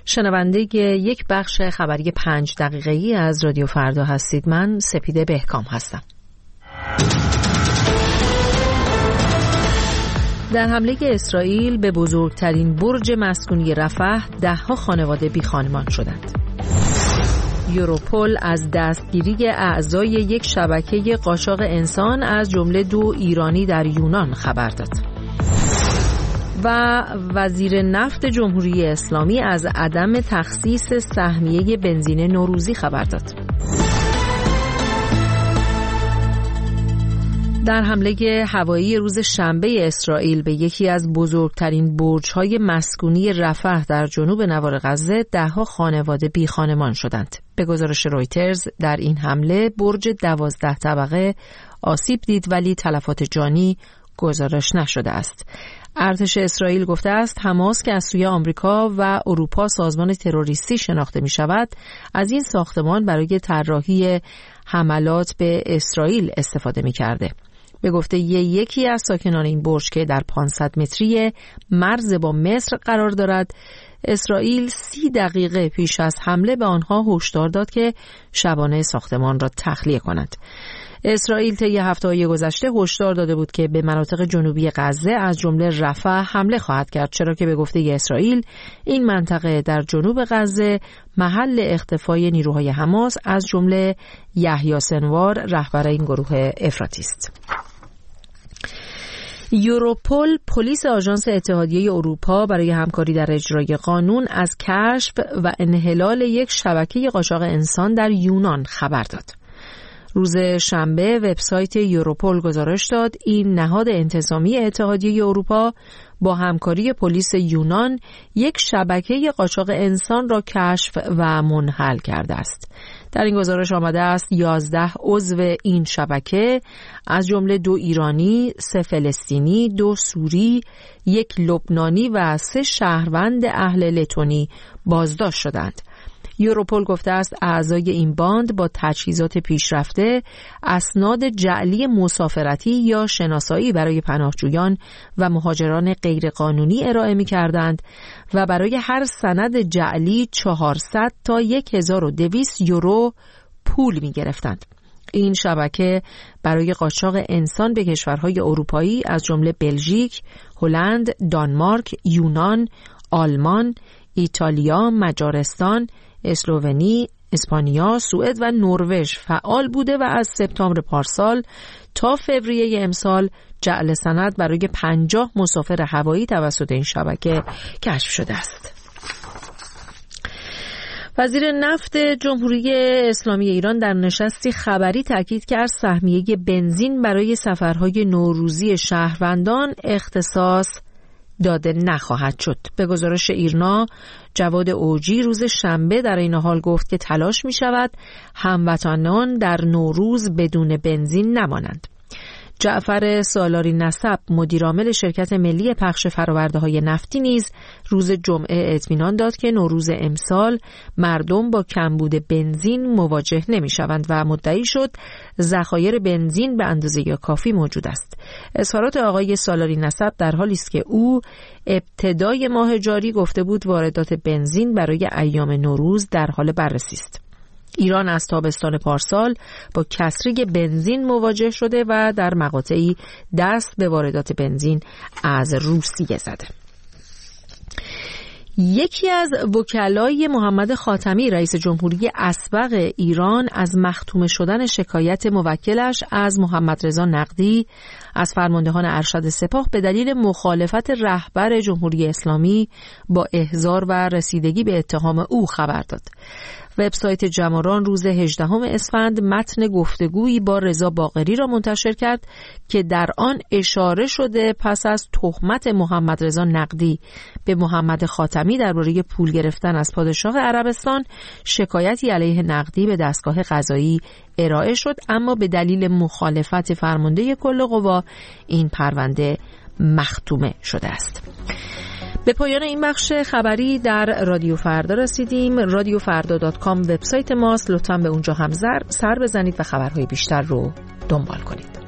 شنونده یک بخش خبری 5 دقیقه‌ای از رادیو فردا هستید. من سپیده بهکام هستم. در حمله اسرائیل به بزرگترین برج مسکونی رفح 10 خانواده بیخانمان شدند. یوروپول از دستگیری اعضای یک شبکه قاچاق انسان از جمله 2 ایرانی در یونان خبر داد. و وزیر نفت جمهوری اسلامی از عدم تخصیص سهمیه بنزین نوروزی خبر داد. در حمله هوایی روز شنبه اسرائیل به یکی از بزرگترین برج‌های مسکونی رفح در جنوب نوار غزه 10 خانواده بیخانمان شدند. به گزارش رویترز در این حمله برج 12 طبقه آسیب دید ولی تلفات جانی گزارش نشده است. ارتش اسرائیل گفته است حماس که از سوی آمریکا و اروپا سازمان تروریستی شناخته می شود از این ساختمان برای طراحی حملات به اسرائیل استفاده می کرده. به گفته یکی از ساکنان این برج که در 500 متری مرز با مصر قرار دارد، اسرائیل 30 دقیقه پیش از حمله به آنها هشدار داد که شبانه ساختمان را تخلیه کنند. اسرائیل طی هفته‌های گذشته هشدار داده بود که به مناطق جنوبی غزه از جمله رفح حمله خواهد کرد، چرا که به گفته اسرائیل این منطقه در جنوب غزه محل اختفای نیروهای حماس از جمله یحیی سنوار رهبر این گروه افراطی است. یوروپول، پلیس آژانس اتحادیه اروپا برای همکاری در اجرای قانون، از کشف و انحلال یک شبکه قاچاق انسان در یونان خبر داد. روز شنبه وبسایت یوروپول گزارش داد این نهاد انتظامی اتحادیه اروپا با همکاری پلیس یونان یک شبکه قاچاق انسان را کشف و منحل کرده است. در این گزارش آمده است 11 عضو این شبکه از جمله 2 ایرانی، 3 فلسطینی، 2 سوری، 1 لبنانی و 3 شهروند اهل لتونی بازداشت شدند. یوروپول گفته است اعضای این باند با تجهیزات پیشرفته اسناد جعلی مسافرتی یا شناسایی برای پناهجویان و مهاجران غیرقانونی ارائه می‌کردند و برای هر سند جعلی 400 تا 1200 یورو پول می‌گرفتند. این شبکه برای قاچاق انسان به کشورهای اروپایی از جمله بلژیک، هلند، دانمارک، یونان، آلمان، ایتالیا، مجارستان، اسلوونی، اسپانیا، سوئد و نروژ فعال بوده و از سپتامبر پارسال تا فوریه امسال جعل سند برای 50 مسافر هوایی توسط این شبکه کشف شده است. وزیر نفت جمهوری اسلامی ایران در نشستی خبری تاکید کرد سهمیه بنزین برای سفرهای نوروزی شهروندان اختصاص داده نخواهد شد. به گزارش ایرنا، جواد اوجی روز شنبه در این حال گفت که تلاش می شود هموطنان در نوروز بدون بنزین نمانند. جعفر سالاری نسب، مدیرعامل شرکت ملی پخش فرآورده‌های نفتی نیز روز جمعه اطمینان داد که نوروز امسال مردم با کمبود بنزین مواجه نمی‌شوند و مدعی شد ذخایر بنزین به اندازه کافی موجود است. اظهارات آقای سالاری نسب در حالی است که او ابتدای ماه جاری گفته بود واردات بنزین برای ایام نوروز در حال بررسی است. ایران از تابستان پارسال با کسری بنزین مواجه شده و در مقاطعی دست به واردات بنزین از روسیه زده. یکی از وکلای محمد خاتمی رئیس جمهوری اسبق ایران از مختوم شدن شکایت موکلش از محمد رضا نقدی از فرماندهان ارشد سپاه به دلیل مخالفت رهبر جمهوری اسلامی با احضار و رسیدگی به اتهام او خبر داد. وبسایت جماران روز 18 اسفند متن گفتگویی با رضا باقری را منتشر کرد که در آن اشاره شده پس از تهمت محمد رضا نقدی به محمد خاتمی درباره پول گرفتن از پادشاه عربستان شکایتی علیه نقدی به دستگاه قضایی ارائه شد، اما به دلیل مخالفت فرمانده کل قوا این پرونده مختومه شده است. به پایان این بخش خبری در رادیو فردا رسیدیم. radiofrda.com وبسایت ماست. لطفاً به اونجا هم سر بزنید و خبرهای بیشتر رو دنبال کنید.